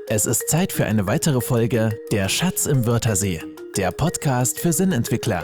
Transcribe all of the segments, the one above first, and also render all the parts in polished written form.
Es ist Zeit für eine weitere Folge Der Schatz im Wörthersee, der Podcast für Sinnentwickler.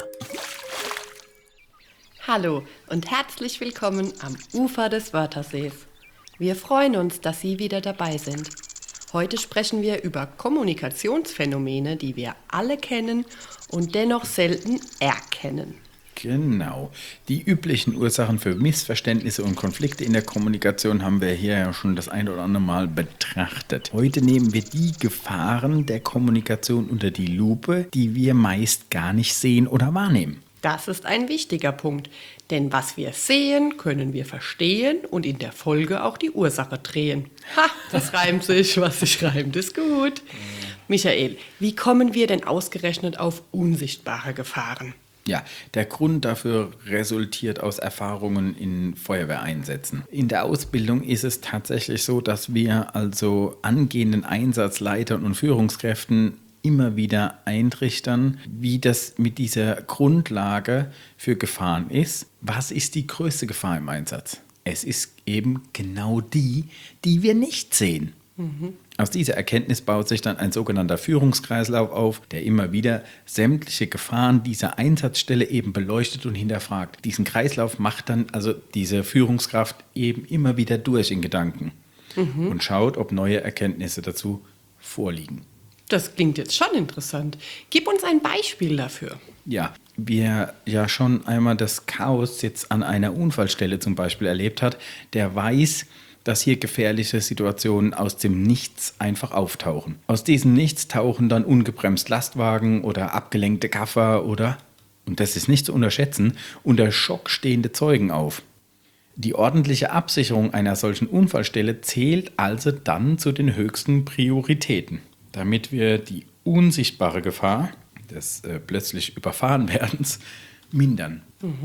Hallo und herzlich willkommen am Ufer des Wörthersees. Wir freuen uns, dass Sie wieder dabei sind. Heute sprechen wir über Kommunikationsphänomene, die wir alle kennen und dennoch selten erkennen. Genau. Die üblichen Ursachen für Missverständnisse und Konflikte in der Kommunikation haben wir hier ja schon das ein oder andere Mal betrachtet. Heute nehmen wir die Gefahren der Kommunikation unter die Lupe, die wir meist gar nicht sehen oder wahrnehmen. Das ist ein wichtiger Punkt, denn was wir sehen, können wir verstehen und in der Folge auch die Ursache drehen. Ha, das reimt sich, was sich reimt, ist gut. Michael, wie kommen wir denn ausgerechnet auf unsichtbare Gefahren? Ja, der Grund dafür resultiert aus Erfahrungen in Feuerwehreinsätzen. In der Ausbildung ist es tatsächlich so, dass wir also angehenden Einsatzleitern und Führungskräften immer wieder eintrichtern, wie das mit dieser Grundlage für Gefahren ist. Was ist die größte Gefahr im Einsatz? Es ist eben genau die wir nicht sehen. Aus dieser Erkenntnis baut sich dann ein sogenannter Führungskreislauf auf, der immer wieder sämtliche Gefahren dieser Einsatzstelle eben beleuchtet und hinterfragt. Diesen Kreislauf macht dann also diese Führungskraft eben immer wieder durch in Gedanken und schaut, ob neue Erkenntnisse dazu vorliegen. Das klingt jetzt schon interessant. Gib uns ein Beispiel dafür. Ja, wer ja schon einmal das Chaos jetzt an einer Unfallstelle zum Beispiel erlebt hat, der weiß, dass hier gefährliche Situationen aus dem Nichts einfach auftauchen. Aus diesem Nichts tauchen dann ungebremst Lastwagen oder abgelenkte Gaffer oder, und das ist nicht zu unterschätzen, unter Schock stehende Zeugen auf. Die ordentliche Absicherung einer solchen Unfallstelle zählt also dann zu den höchsten Prioritäten, damit wir die unsichtbare Gefahr des plötzlich Überfahrenwerdens mindern.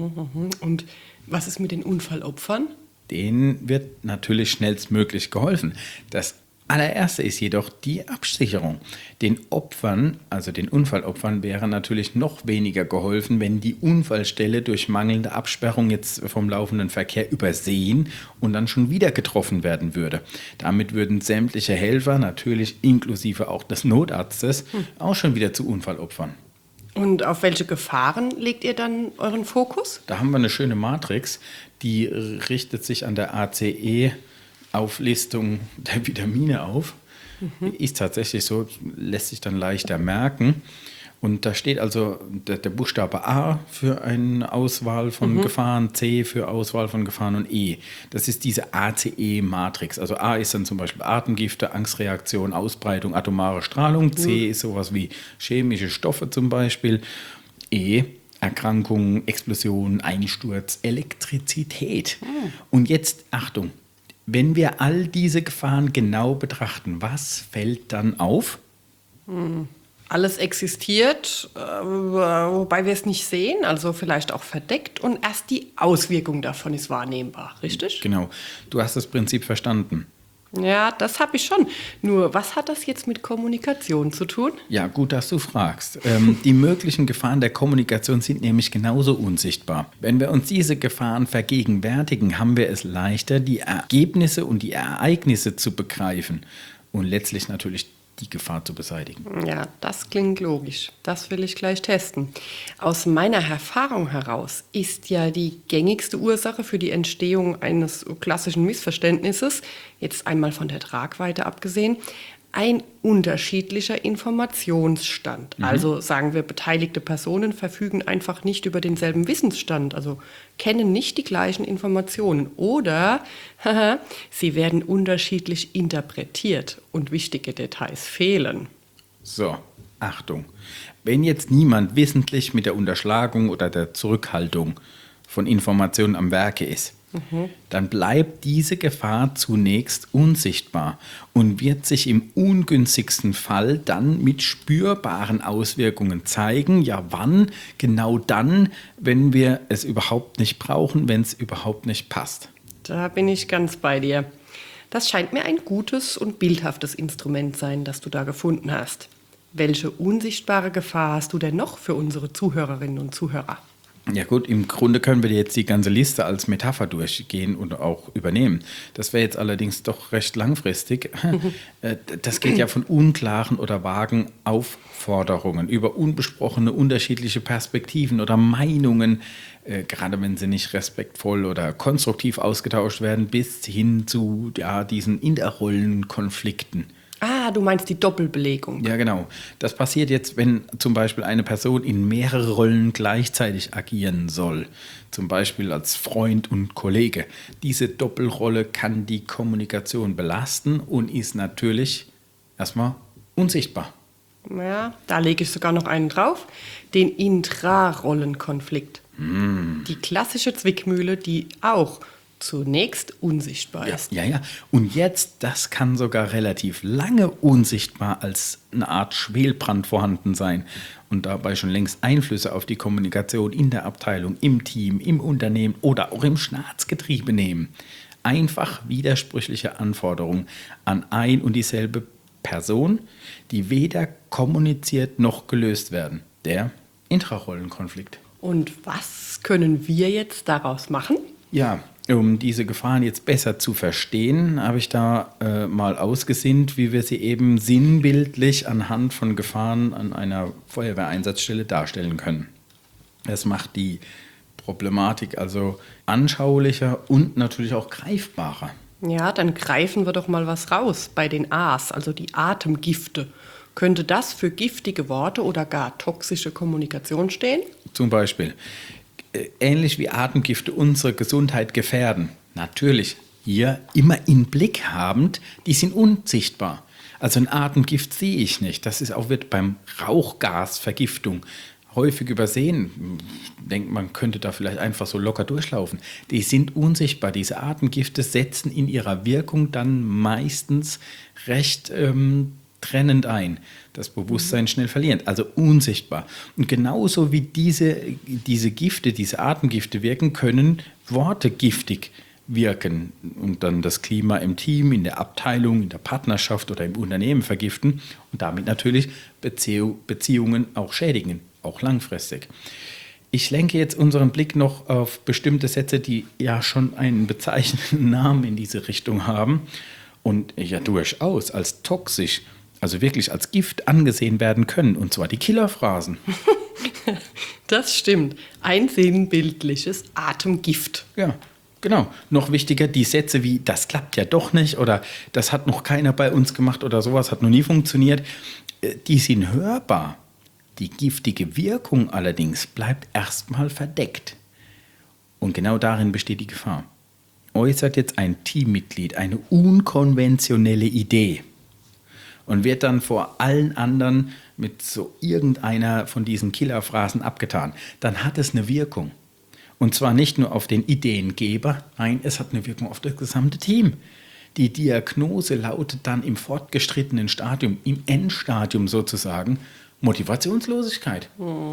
Und was ist mit den Unfallopfern? Denen wird natürlich schnellstmöglich geholfen. Das allererste ist jedoch die Absicherung. Den Opfern, also den Unfallopfern, wäre natürlich noch weniger geholfen, wenn die Unfallstelle durch mangelnde Absperrung jetzt vom laufenden Verkehr übersehen und dann schon wieder getroffen werden würde. Damit würden sämtliche Helfer, natürlich inklusive auch des Notarztes, auch schon wieder zu Unfallopfern. Und auf welche Gefahren legt ihr dann euren Fokus? Da haben wir eine schöne Matrix, die richtet sich an der ACE-Auflistung der Vitamine auf. Ist tatsächlich so, lässt sich dann leichter merken. Und da steht also der Buchstabe A für eine Auswahl von Gefahren, C für Auswahl von Gefahren und E. Das ist diese ACE-Matrix. Also A ist dann zum Beispiel Atemgifte, Angstreaktion, Ausbreitung, atomare Strahlung. C ist sowas wie chemische Stoffe zum Beispiel. E, Erkrankungen, Explosionen, Einsturz, Elektrizität. Und jetzt, Achtung, wenn wir all diese Gefahren genau betrachten, was fällt dann auf? Alles existiert, wobei wir es nicht sehen, also vielleicht auch verdeckt und erst die Auswirkung davon ist wahrnehmbar, richtig? Genau, du hast das Prinzip verstanden. Ja, das habe ich schon. Nur, was hat das jetzt mit Kommunikation zu tun? Ja, gut, dass du fragst. Die möglichen Gefahren der Kommunikation sind nämlich genauso unsichtbar. Wenn wir uns diese Gefahren vergegenwärtigen, haben wir es leichter, die Ergebnisse und die Ereignisse zu begreifen und letztlich natürlich die Gefahr zu beseitigen. Ja, das klingt logisch. Das will ich gleich testen. Aus meiner Erfahrung heraus ist ja die gängigste Ursache für die Entstehung eines klassischen Missverständnisses, jetzt einmal von der Tragweite abgesehen, ein unterschiedlicher Informationsstand. Also sagen wir, beteiligte Personen verfügen einfach nicht über denselben Wissensstand, also kennen nicht die gleichen Informationen oder sie werden unterschiedlich interpretiert und wichtige Details fehlen. So, Achtung. Wenn jetzt niemand wissentlich mit der Unterschlagung oder der Zurückhaltung von Informationen am Werke ist, dann bleibt diese Gefahr zunächst unsichtbar und wird sich im ungünstigsten Fall dann mit spürbaren Auswirkungen zeigen. Ja, wann? Genau dann, wenn wir es überhaupt nicht brauchen, wenn es überhaupt nicht passt. Da bin ich ganz bei dir. Das scheint mir ein gutes und bildhaftes Instrument sein, das du da gefunden hast. Welche unsichtbare Gefahr hast du denn noch für unsere Zuhörerinnen und Zuhörer? Ja gut, im Grunde können wir jetzt die ganze Liste als Metapher durchgehen und auch übernehmen. Das wäre jetzt allerdings doch recht langfristig. Das geht ja von unklaren oder vagen Aufforderungen über unbesprochene unterschiedliche Perspektiven oder Meinungen, gerade wenn sie nicht respektvoll oder konstruktiv ausgetauscht werden, bis hin zu diesen Interrollenkonflikten. Ah, du meinst die Doppelbelegung. Ja, genau. Das passiert jetzt, wenn zum Beispiel eine Person in mehrere Rollen gleichzeitig agieren soll. Zum Beispiel als Freund und Kollege. Diese Doppelrolle kann die Kommunikation belasten und ist natürlich erstmal unsichtbar. Ja, da lege ich sogar noch einen drauf. Den Intrarollenkonflikt. Die klassische Zwickmühle, die auch zunächst unsichtbar ist. Ja. Und jetzt, das kann sogar relativ lange unsichtbar als eine Art Schwelbrand vorhanden sein und dabei schon längst Einflüsse auf die Kommunikation in der Abteilung, im Team, im Unternehmen oder auch im Staatsgetriebe nehmen. Einfach widersprüchliche Anforderungen an ein und dieselbe Person, die weder kommuniziert noch gelöst werden. Der Intrarollenkonflikt. Und was können wir jetzt daraus machen? Ja, um diese Gefahren jetzt besser zu verstehen, habe ich da mal ausgesinnt, wie wir sie eben sinnbildlich anhand von Gefahren an einer Feuerwehreinsatzstelle darstellen können. Das macht die Problematik also anschaulicher und natürlich auch greifbarer. Ja, dann greifen wir doch mal was raus bei den A's, also die Atemgifte. Könnte das für giftige Worte oder gar toxische Kommunikation stehen? Zum Beispiel, ähnlich wie Atemgifte unsere Gesundheit gefährden. Natürlich, hier immer in Blick habend, die sind unsichtbar. Also ein Atemgift sehe ich nicht. Das wird beim Rauchgasvergiftung häufig übersehen. Ich denke, man könnte da vielleicht einfach so locker durchlaufen. Die sind unsichtbar. Diese Atemgifte setzen in ihrer Wirkung dann meistens recht trennend ein, das Bewusstsein schnell verlierend, also unsichtbar. Und genauso wie diese Gifte, diese Atemgifte wirken, können Worte giftig wirken und dann das Klima im Team, in der Abteilung, in der Partnerschaft oder im Unternehmen vergiften und damit natürlich Beziehungen auch schädigen, auch langfristig. Ich lenke jetzt unseren Blick noch auf bestimmte Sätze, die ja schon einen bezeichnenden Namen in diese Richtung haben und ja durchaus als toxisch, also wirklich als Gift angesehen werden können, und zwar die Killerphrasen. Das stimmt. Ein sinnbildliches Atemgift. Ja, genau. Noch wichtiger, die Sätze wie, das klappt ja doch nicht oder das hat noch keiner bei uns gemacht oder sowas hat noch nie funktioniert, die sind hörbar. Die giftige Wirkung allerdings bleibt erstmal verdeckt. Und genau darin besteht die Gefahr. Äußert jetzt ein Teammitglied eine unkonventionelle Idee und wird dann vor allen anderen mit so irgendeiner von diesen Killerphrasen abgetan, dann hat es eine Wirkung. Und zwar nicht nur auf den Ideengeber, nein, es hat eine Wirkung auf das gesamte Team. Die Diagnose lautet dann im fortgeschrittenen Stadium, im Endstadium sozusagen, Motivationslosigkeit.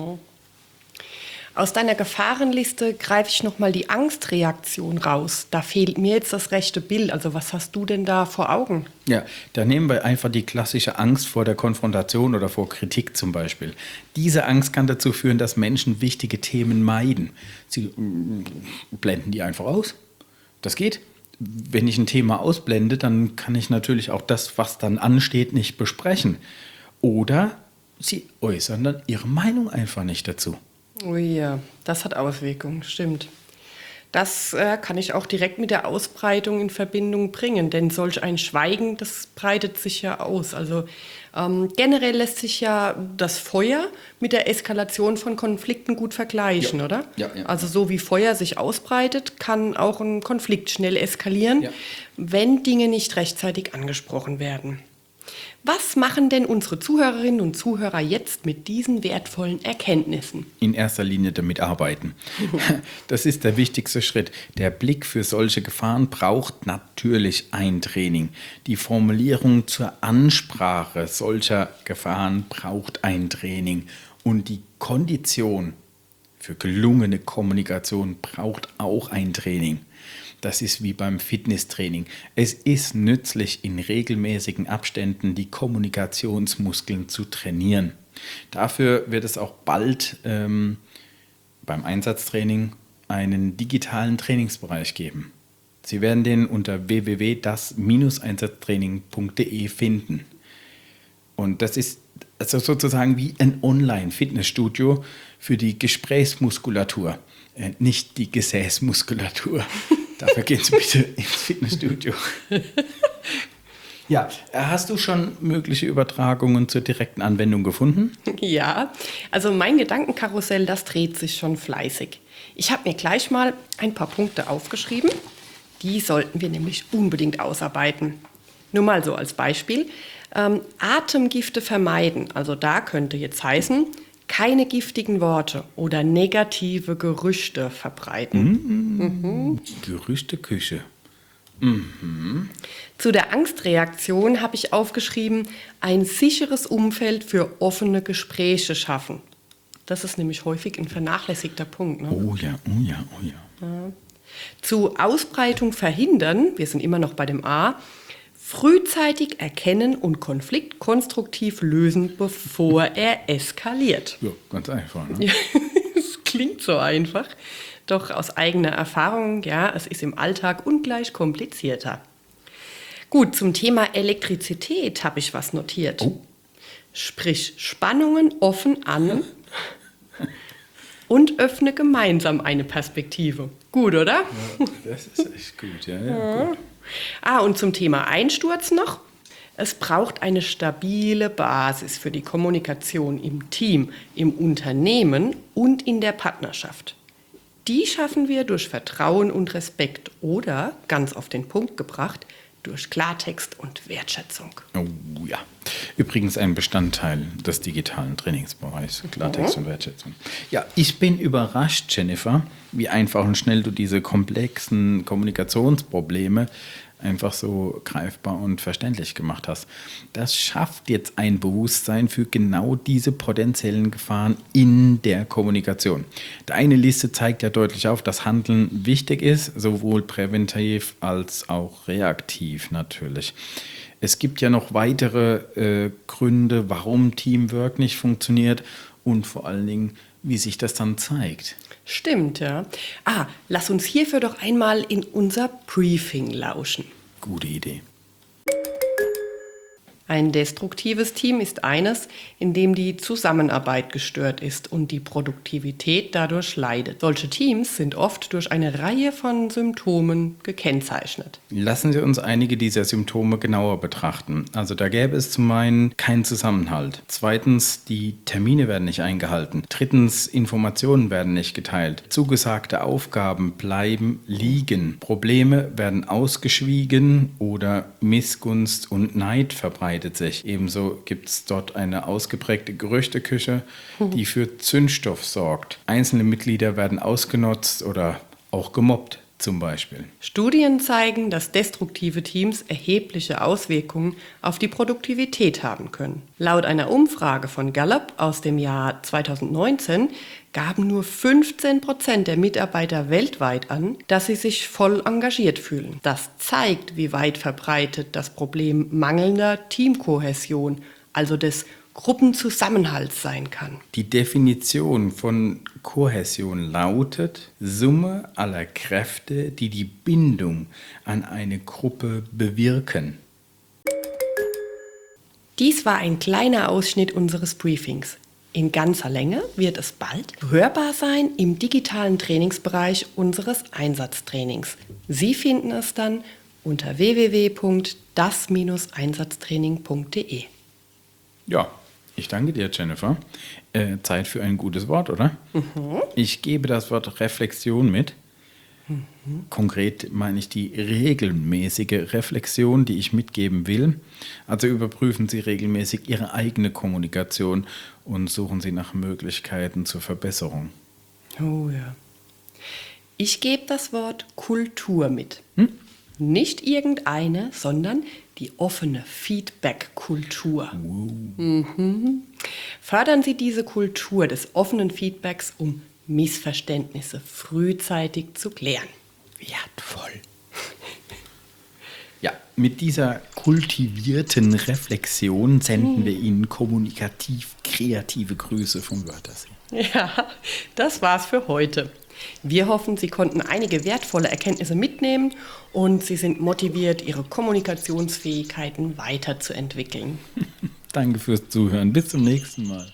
Aus deiner Gefahrenliste greife ich nochmal die Angstreaktion raus. Da fehlt mir jetzt das rechte Bild. Also was hast du denn da vor Augen? Ja, da nehmen wir einfach die klassische Angst vor der Konfrontation oder vor Kritik zum Beispiel. Diese Angst kann dazu führen, dass Menschen wichtige Themen meiden. Sie blenden die einfach aus. Das geht. Wenn ich ein Thema ausblende, dann kann ich natürlich auch das, was dann ansteht, nicht besprechen. Oder sie äußern dann ihre Meinung einfach nicht dazu. Oh ja, das hat Auswirkungen, stimmt. Das kann ich auch direkt mit der Ausbreitung in Verbindung bringen, denn solch ein Schweigen, das breitet sich ja aus. Also generell lässt sich ja das Feuer mit der Eskalation von Konflikten gut vergleichen, oder? Ja. Also so wie Feuer sich ausbreitet, kann auch ein Konflikt schnell eskalieren, wenn Dinge nicht rechtzeitig angesprochen werden. Was machen denn unsere Zuhörerinnen und Zuhörer jetzt mit diesen wertvollen Erkenntnissen? In erster Linie damit arbeiten. Das ist der wichtigste Schritt. Der Blick für solche Gefahren braucht natürlich ein Training. Die Formulierung zur Ansprache solcher Gefahren braucht ein Training. Und die Kondition für gelungene Kommunikation braucht auch ein Training. Das ist wie beim Fitnesstraining. Es ist nützlich, in regelmäßigen Abständen die Kommunikationsmuskeln zu trainieren. Dafür wird es auch bald beim Einsatztraining einen digitalen Trainingsbereich geben. Sie werden den unter www.das-einsatztraining.de finden. Und das ist also sozusagen wie ein Online-Fitnessstudio für die Gesprächsmuskulatur, nicht die Gesäßmuskulatur. Dafür gehen Sie bitte ins Fitnessstudio. Ja, hast du schon mögliche Übertragungen zur direkten Anwendung gefunden? Ja, also mein Gedankenkarussell, das dreht sich schon fleißig. Ich habe mir gleich mal ein paar Punkte aufgeschrieben. Die sollten wir nämlich unbedingt ausarbeiten. Nur mal so als Beispiel. Atemgifte vermeiden. Also da könnte jetzt heißen, keine giftigen Worte oder negative Gerüchte verbreiten. Gerüchteküche. Zu der Angstreaktion habe ich aufgeschrieben, ein sicheres Umfeld für offene Gespräche schaffen. Das ist nämlich häufig ein vernachlässigter Punkt. Ne? Oh ja. Zu Ausbreitung verhindern, wir sind immer noch bei dem A, frühzeitig erkennen und Konflikt konstruktiv lösen, bevor er eskaliert. Ja, ganz einfach. Ne? Ja, es klingt so einfach, doch aus eigener Erfahrung, ja, es ist im Alltag ungleich komplizierter. Gut, zum Thema Elektrizität habe ich was notiert. Oh. Sprich Spannungen offen an und öffne gemeinsam eine Perspektive. Gut, oder? Ja, das ist echt gut, ja. Gut. Und zum Thema Einsturz noch. Es braucht eine stabile Basis für die Kommunikation im Team, im Unternehmen und in der Partnerschaft. Die schaffen wir durch Vertrauen und Respekt oder, ganz auf den Punkt gebracht, durch Klartext und Wertschätzung. Oh ja. Übrigens ein Bestandteil des digitalen Trainingsbereichs, Klartext und Wertschätzung. Ja, ich bin überrascht, Jennifer, wie einfach und schnell du diese komplexen Kommunikationsprobleme einfach so greifbar und verständlich gemacht hast. Das schafft jetzt ein Bewusstsein für genau diese potenziellen Gefahren in der Kommunikation. Deine Liste zeigt ja deutlich auf, dass Handeln wichtig ist, sowohl präventiv als auch reaktiv natürlich. Es gibt ja noch weitere Gründe, warum Teamwork nicht funktioniert und vor allen Dingen, wie sich das dann zeigt. Stimmt, ja. Lass uns hierfür doch einmal in unser Briefing lauschen. Gute Idee. Ein destruktives Team ist eines, in dem die Zusammenarbeit gestört ist und die Produktivität dadurch leidet. Solche Teams sind oft durch eine Reihe von Symptomen gekennzeichnet. Lassen Sie uns einige dieser Symptome genauer betrachten. Also da gäbe es zum einen keinen Zusammenhalt. Zweitens, die Termine werden nicht eingehalten. Drittens, Informationen werden nicht geteilt. Zugesagte Aufgaben bleiben liegen. Probleme werden ausgeschwiegen oder Missgunst und Neid verbreitet sich. Ebenso gibt es dort eine ausgeprägte Gerüchteküche, die für Zündstoff sorgt. Einzelne Mitglieder werden ausgenutzt oder auch gemobbt zum Beispiel. Studien zeigen, dass destruktive Teams erhebliche Auswirkungen auf die Produktivität haben können. Laut einer Umfrage von Gallup aus dem Jahr 2019 gaben nur 15% der Mitarbeiter weltweit an, dass sie sich voll engagiert fühlen. Das zeigt, wie weit verbreitet das Problem mangelnder Teamkohäsion, also des Gruppenzusammenhalts sein kann. Die Definition von Kohäsion lautet Summe aller Kräfte, die die Bindung an eine Gruppe bewirken. Dies war ein kleiner Ausschnitt unseres Briefings. In ganzer Länge wird es bald hörbar sein im digitalen Trainingsbereich unseres Einsatztrainings. Sie finden es dann unter www.das-einsatztraining.de. Ja, ich danke dir, Jennifer. Zeit für ein gutes Wort, oder? Ich gebe das Wort Reflexion mit. Konkret meine ich die regelmäßige Reflexion, die ich mitgeben will. Also überprüfen Sie regelmäßig Ihre eigene Kommunikation und suchen Sie nach Möglichkeiten zur Verbesserung. Oh ja. Ich gebe das Wort Kultur mit. Nicht irgendeine, sondern die offene Feedback-Kultur. Fördern Sie diese Kultur des offenen Feedbacks, um Missverständnisse frühzeitig zu klären. Wertvoll. Ja, mit dieser kultivierten Reflexion senden wir Ihnen kommunikativ kreative Grüße vom Wörthersee. Ja, das war's für heute. Wir hoffen, Sie konnten einige wertvolle Erkenntnisse mitnehmen und Sie sind motiviert, Ihre Kommunikationsfähigkeiten weiterzuentwickeln. Danke fürs Zuhören. Bis zum nächsten Mal.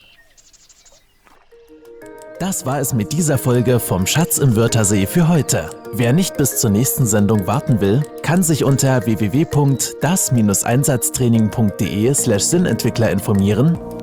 Das war es mit dieser Folge vom Schatz im Wörthersee für heute. Wer nicht bis zur nächsten Sendung warten will, kann sich unter www.das-einsatztraining.de/Sinnentwickler informieren